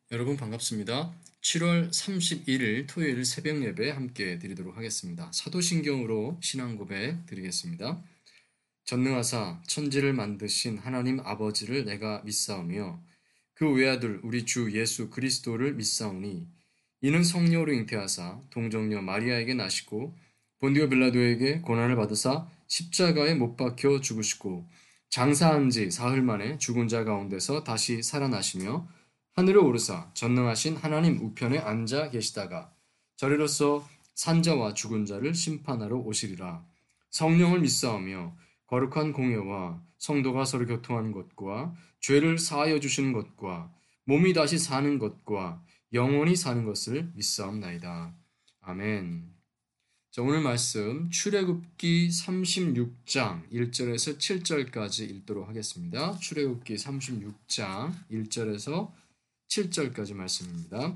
여러분 반갑습니다. 7월 31일 토요일 새벽 예배 함께 드리도록 하겠습니다. 사도신경으로 신앙 고백 드리겠습니다. 전능하사 천지를 만드신 하나님 아버지를 내가 믿사오며 그 외아들 우리 주 예수 그리스도를 믿사오니 이는 성령으로 잉태하사 동정녀 마리아에게 나시고 본디오 빌라도에게 고난을 받으사 십자가에 못 박혀 죽으시고 장사한 지 사흘 만에 죽은 자 가운데서 다시 살아나시며 하늘에 오르사 전능하신 하나님 우편에 앉아 계시다가 저리로서 산자와 죽은 자를 심판하러 오시리라. 성령을 믿사오며 거룩한 공예와 성도가 서로 교통하는 것과 죄를 사하여 주시는 것과 몸이 다시 사는 것과 영원히 사는 것을 믿사옵나이다. 아멘. 자, 오늘 말씀 출애굽기 36장 1절에서 7절까지 읽도록 하겠습니다. 출애굽기 36장 1절에서 7절까지 말씀입니다.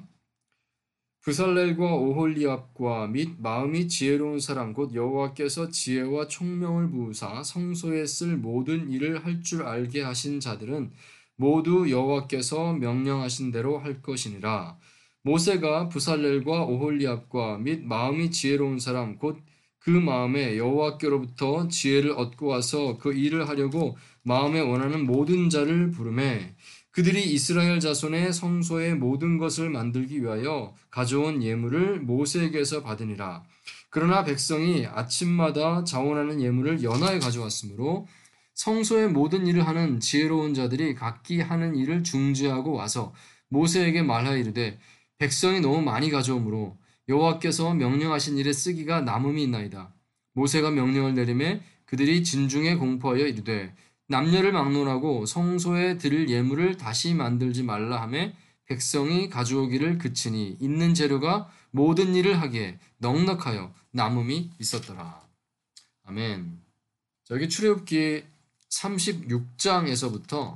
브살렐과 오홀리압과 및 마음이 지혜로운 사람 곧 여호와께서 지혜와 총명을 부으사 성소에 쓸 모든 일을 할 줄 알게 하신 자들은 모두 여호와께서 명령하신 대로 할 것이니라. 모세가 브살렐과 오홀리압과 및 마음이 지혜로운 사람 곧 그 마음에 여호와께로부터 지혜를 얻고 와서 그 일을 하려고 마음에 원하는 모든 자를 부르매 그들이 이스라엘 자손의 성소의 모든 것을 만들기 위하여 가져온 예물을 모세에게서 받으니라. 그러나 백성이 아침마다 자원하는 예물을 연하에 가져왔으므로 성소의 모든 일을 하는 지혜로운 자들이 각기 하는 일을 중지하고 와서 모세에게 말하여 이르되 백성이 너무 많이 가져오므로 여호와께서 명령하신 일에 쓰기가 남음이 있나이다. 모세가 명령을 내리매 그들이 진중에 공포하여 이르되 남녀를 막론하고 성소에 드릴 예물을 다시 만들지 말라 하며 백성이 가져오기를 그치니 있는 재료가 모든 일을 하기에 넉넉하여 남음이 있었더라. 아멘. 여기 출애굽기 36장에서부터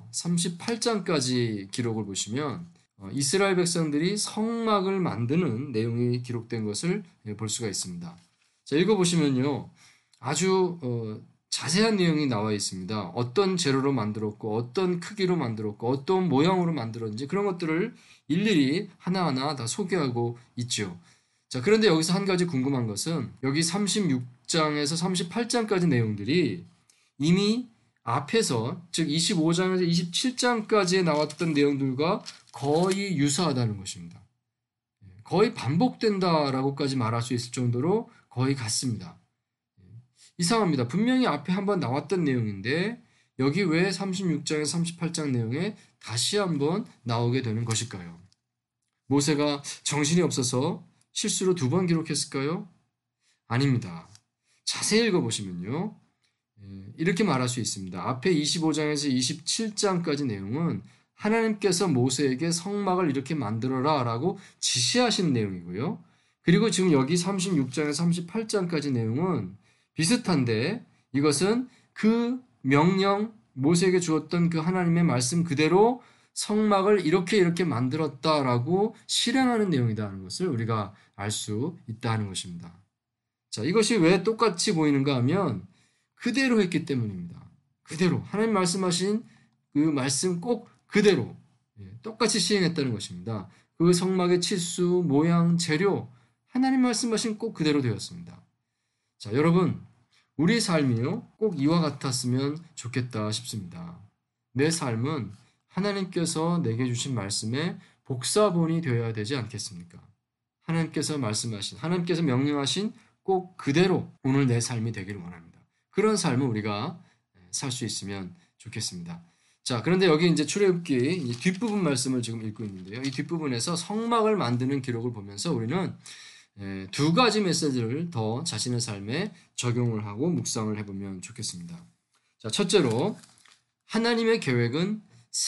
38장까지 기록을 보시면 이스라엘 백성들이 성막을 만드는 내용이 기록된 것을 볼 수가 있습니다. 자, 읽어보시면요. 아주 자세한 내용이 나와 있습니다. 어떤 재료로 만들었고 어떤 크기로 만들었고 어떤 모양으로 만들었는지 그런 것들을 일일이 하나하나 다 소개하고 있죠. 자, 그런데 여기서 한 가지 궁금한 것은 여기 36장에서 38장까지 내용들이 이미 앞에서 즉 25장에서 27장까지에 나왔던 내용들과 거의 유사하다는 것입니다. 거의 반복된다라고까지 말할 수 있을 정도로 거의 같습니다. 이상합니다. 분명히 앞에 한번 나왔던 내용인데 여기 왜 36장에서 38장 내용에 다시 한번 나오게 되는 것일까요? 모세가 정신이 없어서 실수로 2번 기록했을까요? 아닙니다. 자세히 읽어보시면요. 이렇게 말할 수 있습니다. 앞에 25장에서 27장까지 내용은 하나님께서 모세에게 성막을 이렇게 만들어라 라고 지시하시는 내용이고요. 그리고 지금 여기 36장에서 38장까지 내용은 비슷한데 이것은 그 명령 모세에게 주었던 그 하나님의 말씀 그대로 성막을 이렇게 만들었다라고 실행하는 내용이다라는 것을 우리가 알 수 있다는 것입니다. 자, 이것이 왜 똑같이 보이는가 하면 그대로 했기 때문입니다. 그대로 하나님 말씀하신 그 말씀 꼭 그대로 똑같이 시행했다는 것입니다. 그 성막의 치수, 모양, 재료 하나님 말씀하신 꼭 그대로 되었습니다. 자, 여러분, 우리 삶이요, 꼭 이와 같았으면 좋겠다 싶습니다. 내 삶은 하나님께서 내게 주신 말씀의 복사본이 되어야 되지 않겠습니까? 하나님께서 말씀하신, 하나님께서 명령하신 꼭 그대로 오늘 내 삶이 되기를 원합니다. 그런 삶을 우리가 살 수 있으면 좋겠습니다. 자, 그런데 여기 이제 출애굽기 뒷부분 말씀을 지금 읽고 있는데요. 이 뒷부분에서 성막을 만드는 기록을 보면서 우리는 2가지 메시지를 더 자신의 삶에 적용을 하고 묵상을 해보면 좋겠습니다. 자, 첫째로 하나님의 계획은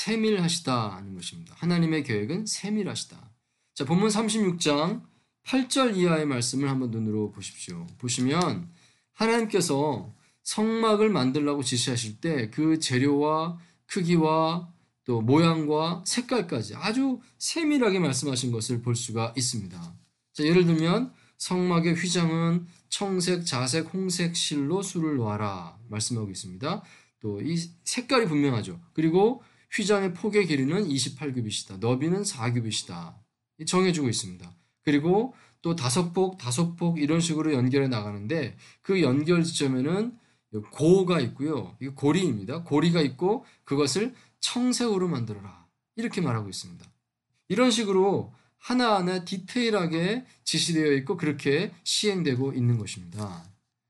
세밀하시다는 것입니다. 하나님의 계획은 세밀하시다. 자, 본문 36장 8절 이하의 말씀을 한번 눈으로 보십시오. 보시면 하나님께서 성막을 만들라고 지시하실 때 그 재료와 크기와 또 모양과 색깔까지 아주 세밀하게 말씀하신 것을 볼 수가 있습니다. 자, 예를 들면 성막의 휘장은 청색, 자색, 홍색 실로 수를 놓아라 말씀하고 있습니다. 또 이 색깔이 분명하죠. 그리고 휘장의 폭의 길이는 28규빗이다. 너비는 4규빗이다. 정해주고 있습니다. 그리고 또 5폭, 5폭 이런 식으로 연결해 나가는데 그 연결 지점에는 고가 있고요. 이게 고리입니다. 고리가 있고 그것을 청색으로 만들어라. 이렇게 말하고 있습니다. 이런 식으로 하나하나 디테일하게 지시되어 있고 그렇게 시행되고 있는 것입니다.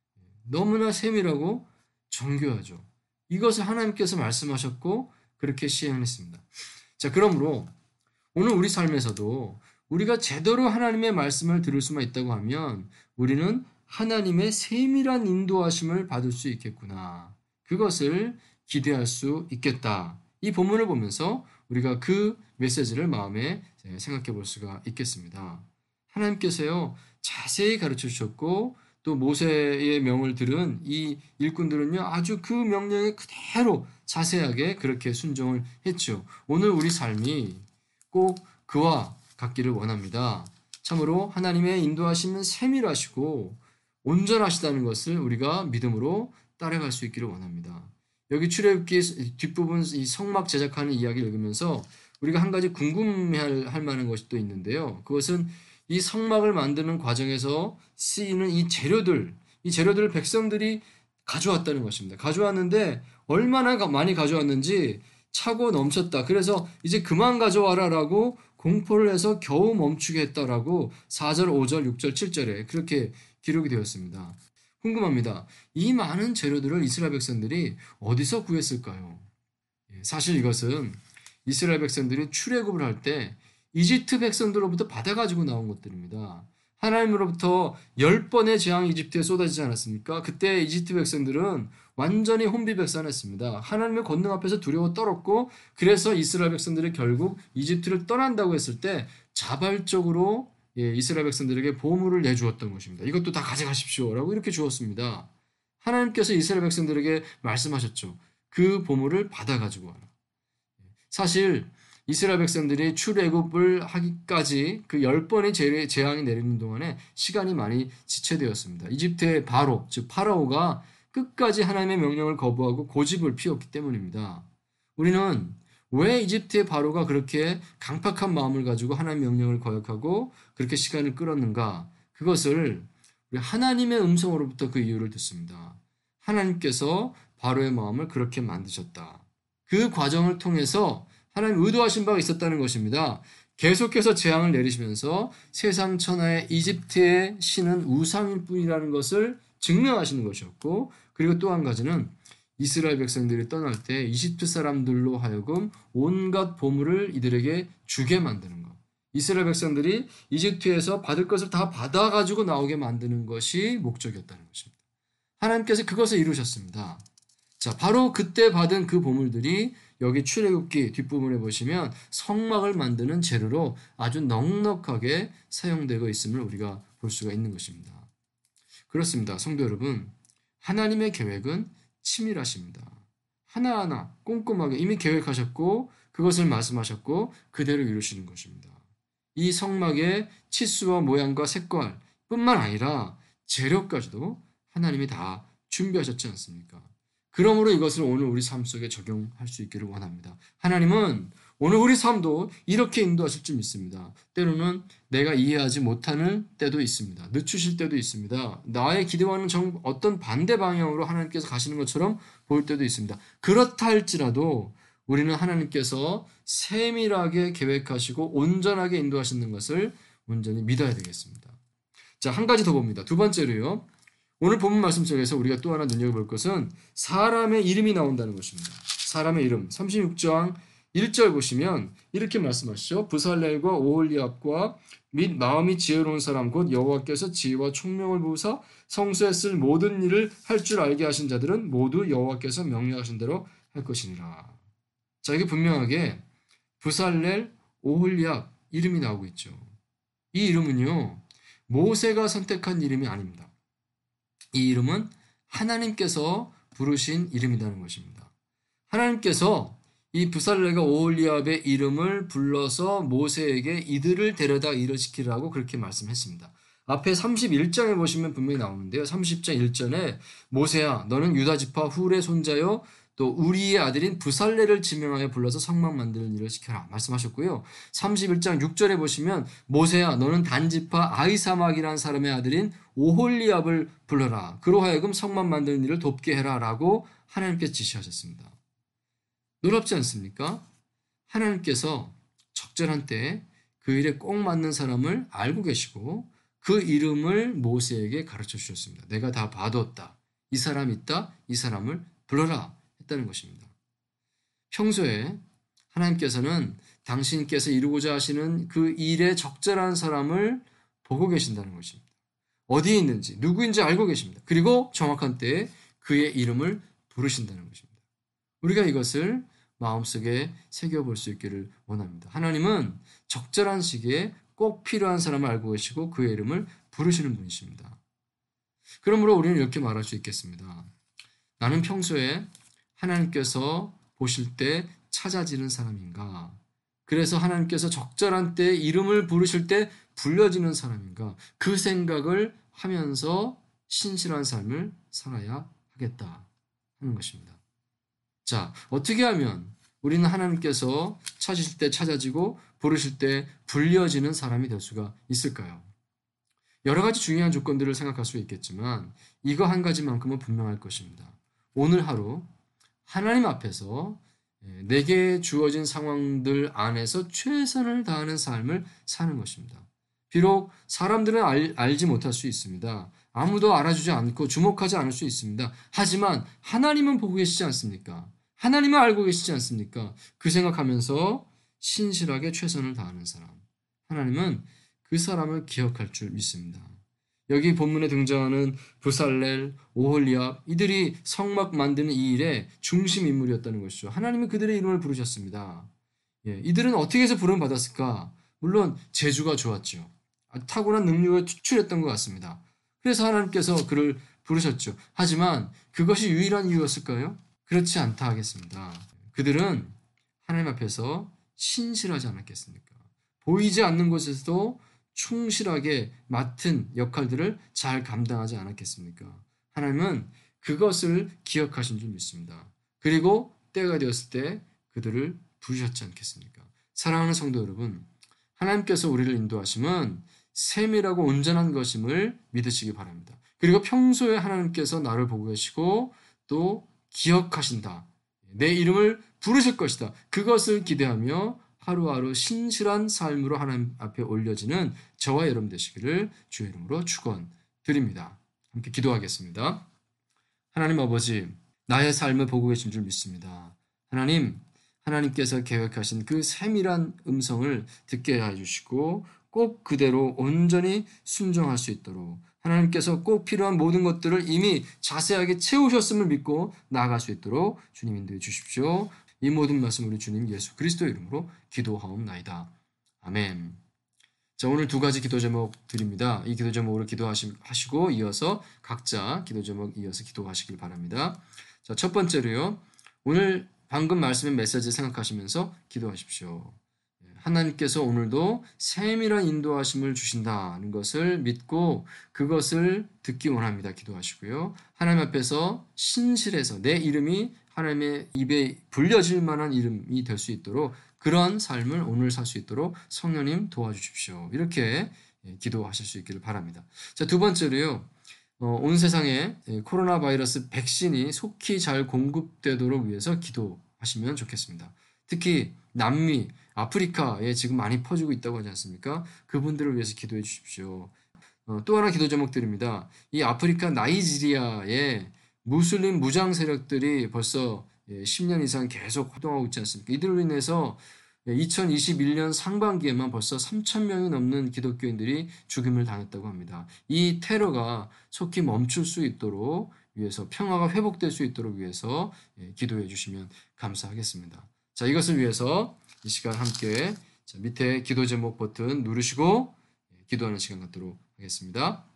너무나 세밀하고 정교하죠. 이것을 하나님께서 말씀하셨고 그렇게 시행했습니다. 자, 그러므로 오늘 우리 삶에서도 우리가 제대로 하나님의 말씀을 들을 수만 있다고 하면 우리는 하나님의 세밀한 인도하심을 받을 수 있겠구나. 그것을 기대할 수 있겠다. 이 본문을 보면서 우리가 그 메시지를 마음에 생각해 볼 수가 있겠습니다. 하나님께서요, 자세히 가르쳐 주셨고 또 모세의 명을 들은 이 일꾼들은요, 아주 그 명령에 그대로 자세하게 그렇게 순종을 했죠. 오늘 우리 삶이 꼭 그와 같기를 원합니다. 참으로 하나님의 인도하심은 세밀하시고 온전하시다는 것을 우리가 믿음으로 따라갈 수 있기를 원합니다. 여기 출애굽기 뒷부분 이 성막 제작하는 이야기를 읽으면서 우리가 한 가지 궁금해할 만한 것이 또 있는데요. 그것은 이 성막을 만드는 과정에서 쓰이는 이 재료들을 백성들이 가져왔다는 것입니다. 가져왔는데 얼마나 많이 가져왔는지 차고 넘쳤다. 그래서 이제 그만 가져와라라고 공포를 해서 겨우 멈추게 했다라고 4절, 5절, 6절, 7절에 그렇게 기록이 되었습니다. 궁금합니다. 이 많은 재료들을 이스라엘 백성들이 어디서 구했을까요? 사실 이것은 이스라엘 백성들이 출애굽을 할 때 이집트 백성들로부터 받아가지고 나온 것들입니다. 하나님으로부터 10번의 재앙이 이집트에 쏟아지지 않았습니까? 그때 이집트 백성들은 완전히 혼비백산했습니다. 하나님의 권능 앞에서 두려워 떨었고 그래서 이스라엘 백성들이 결국 이집트를 떠난다고 했을 때 자발적으로 이스라엘 백성들에게 보물을 내주었던 것입니다. 이것도 다 가져가십시오라고 이렇게 주었습니다. 하나님께서 이스라엘 백성들에게 말씀하셨죠. 그 보물을 받아가지고 와라. 사실 이스라엘 백성들이 출애굽을 하기까지 그 10번의 재앙이 내리는 동안에 시간이 많이 지체되었습니다. 이집트의 바로, 즉 파라오가 끝까지 하나님의 명령을 거부하고 고집을 피웠기 때문입니다. 우리는 왜 이집트의 바로가 그렇게 강팍한 마음을 가지고 하나님의 명령을 거역하고 그렇게 시간을 끌었는가? 그것을 우리 하나님의 음성으로부터 그 이유를 듣습니다. 하나님께서 바로의 마음을 그렇게 만드셨다. 그 과정을 통해서 하나님 의도하신 바가 있었다는 것입니다. 계속해서 재앙을 내리시면서 세상 천하의 이집트의 신은 우상일 뿐이라는 것을 증명하시는 것이었고 그리고 또 한 가지는 이스라엘 백성들이 떠날 때 이집트 사람들로 하여금 온갖 보물을 이들에게 주게 만드는 것. 이스라엘 백성들이 이집트에서 받을 것을 다 받아가지고 나오게 만드는 것이 목적이었다는 것입니다. 하나님께서 그것을 이루셨습니다. 자, 바로 그때 받은 그 보물들이 여기 출애굽기 뒷부분에 보시면 성막을 만드는 재료로 아주 넉넉하게 사용되고 있음을 우리가 볼 수가 있는 것입니다. 그렇습니다. 성도 여러분, 하나님의 계획은 치밀하십니다. 하나하나 꼼꼼하게 이미 계획하셨고 그것을 말씀하셨고 그대로 이루시는 것입니다. 이 성막의 치수와 모양과 색깔 뿐만 아니라 재료까지도 하나님이 다 준비하셨지 않습니까? 그러므로 이것을 오늘 우리 삶 속에 적용할 수 있기를 원합니다. 하나님은 오늘 우리 삶도 이렇게 인도하실 줄 믿습니다. 때로는 내가 이해하지 못하는 때도 있습니다. 늦추실 때도 있습니다. 나의 기대와는 어떤 반대 방향으로 하나님께서 가시는 것처럼 보일 때도 있습니다. 그렇다 할지라도 우리는 하나님께서 세밀하게 계획하시고 온전하게 인도하시는 것을 온전히 믿어야 되겠습니다. 자, 한 가지 더 봅니다. 두 번째로요. 오늘 본문 말씀 속에서 우리가 또 하나 눈여겨볼 것은 사람의 이름이 나온다는 것입니다. 사람의 이름 36장 1절 보시면 이렇게 말씀하시죠. 부살렐과 오홀리압과 및 마음이 지혜로운 사람 곧 여호와께서 지혜와 총명을 부으사 성소에 쓸 모든 일을 할 줄 알게 하신 자들은 모두 여호와께서 명령하신 대로 할 것이니라. 자, 이게 분명하게 부살렐, 오홀리압 이름이 나오고 있죠. 이 이름은요. 모세가 선택한 이름이 아닙니다. 이 이름은 하나님께서 부르신 이름이라는 것입니다. 하나님께서 이 부살렐과 오홀리압의 이름을 불러서 모세에게 이들을 데려다 일어시키라고 그렇게 말씀했습니다. 앞에 31장에 보시면 분명히 나오는데요. 30장 1절에 모세야 너는 유다 지파 훌의 손자요 또 우리의 아들인 부살레를 지명하여 불러서 성막 만드는 일을 시켜라 말씀하셨고요. 31장 6절에 보시면 모세야 너는 단지파 아이사막이라는 사람의 아들인 오홀리압을 불러라. 그로 하여금 성막 만드는 일을 돕게 해라 라고 하나님께서 지시하셨습니다. 놀랍지 않습니까? 하나님께서 적절한 때에 그 일에 꼭 맞는 사람을 알고 계시고 그 이름을 모세에게 가르쳐 주셨습니다. 내가 다 봐뒀다. 이 사람 있다. 이 사람을 불러라 했다는 것입니다. 평소에 하나님께서는 당신께서 이루고자 하시는 그 일에 적절한 사람을 보고 계신다는 것입니다. 어디에 있는지 누구인지 알고 계십니다. 그리고 정확한 때에 그의 이름을 부르신다는 것입니다. 우리가 이것을 마음속에 새겨볼 수 있기를 원합니다. 하나님은 적절한 시기에 꼭 필요한 사람을 알고 계시고 그의 이름을 부르시는 분이십니다. 그러므로 우리는 이렇게 말할 수 있겠습니다. 나는 평소에 하나님께서 보실 때 찾아지는 사람인가? 그래서 하나님께서 적절한 때 이름을 부르실 때 불려지는 사람인가? 그 생각을 하면서 신실한 삶을 살아야 하겠다 하는 것입니다. 자, 어떻게 하면 우리는 하나님께서 찾으실 때 찾아지고 부르실 때 불려지는 사람이 될 수가 있을까요? 여러 가지 중요한 조건들을 생각할 수 있겠지만 이거 한 가지만큼은 분명할 것입니다. 오늘 하루 하나님 앞에서 내게 주어진 상황들 안에서 최선을 다하는 삶을 사는 것입니다. 비록 사람들은 알지 못할 수 있습니다. 아무도 알아주지 않고 주목하지 않을 수 있습니다. 하지만 하나님은 보고 계시지 않습니까? 하나님은 알고 계시지 않습니까? 그 생각하면서 신실하게 최선을 다하는 사람. 하나님은 그 사람을 기억할 줄 믿습니다. 여기 본문에 등장하는 부살렐, 오홀리압 이들이 성막 만드는 이 일의 중심 인물이었다는 것이죠. 하나님은 그들의 이름을 부르셨습니다. 이들은 어떻게 해서 부름을 받았을까? 물론 재주가 좋았죠. 탁월한 능력을 추출했던 것 같습니다. 그래서 하나님께서 그를 부르셨죠. 하지만 그것이 유일한 이유였을까요? 그렇지 않다 하겠습니다. 그들은 하나님 앞에서 신실하지 않았겠습니까? 보이지 않는 곳에서도 충실하게 맡은 역할들을 잘 감당하지 않았겠습니까? 하나님은 그것을 기억하신 줄 믿습니다. 그리고 때가 되었을 때 그들을 부르셨지 않겠습니까? 사랑하는 성도 여러분, 하나님께서 우리를 인도하심은 세밀하고 온전한 것임을 믿으시기 바랍니다. 그리고 평소에 하나님께서 나를 보고 계시고 또 기억하신다. 내 이름을 부르실 것이다. 그것을 기대하며 하루하루 신실한 삶으로 하나님 앞에 올려지는 저와 여러분 되시기를 주의 이름으로 축원드립니다. 함께 기도하겠습니다. 하나님 아버지, 나의 삶을 보고 계신 줄 믿습니다. 하나님께서 계획하신 그 세밀한 음성을 듣게 해주시고 꼭 그대로 온전히 순종할 수 있도록 하나님께서 꼭 필요한 모든 것들을 이미 자세하게 채우셨음을 믿고 나아갈 수 있도록 주님 인도해 주십시오. 이 모든 말씀 우리 주님 예수 그리스도의 이름으로 기도하옵나이다. 아멘. 자, 오늘 두 가지 기도 제목 드립니다. 이 기도 제목으로 기도하시고 이어서 각자 기도 제목 이어서 기도하시길 바랍니다. 자, 첫 번째로요. 오늘 방금 말씀의 메시지 생각하시면서 기도하십시오. 하나님께서 오늘도 세밀한 인도하심을 주신다는 것을 믿고 그것을 듣기 원합니다. 기도하시고요. 하나님 앞에서 신실해서 내 이름이 하나님의 입에 불려질 만한 이름이 될 수 있도록 그런 삶을 오늘 살 수 있도록 성령님 도와주십시오. 이렇게 기도하실 수 있기를 바랍니다. 자, 두 번째로요. 온 세상에 코로나 바이러스 백신이 속히 잘 공급되도록 위해서 기도하시면 좋겠습니다. 특히 남미, 아프리카에 지금 많이 퍼지고 있다고 하지 않습니까? 그분들을 위해서 기도해 주십시오. 또 하나 기도 제목 드립니다. 이 아프리카 나이지리아에 무슬림 무장 세력들이 벌써 10년 이상 계속 활동하고 있지 않습니까? 이들로 인해서 2021년 상반기에만 벌써 3,000명이 넘는 기독교인들이 죽임을 당했다고 합니다. 이 테러가 속히 멈출 수 있도록 위해서 평화가 회복될 수 있도록 위해서 기도해 주시면 감사하겠습니다. 자, 이것을 위해서 이 시간 함께 밑에 기도 제목 버튼 누르시고 기도하는 시간 갖도록 하겠습니다.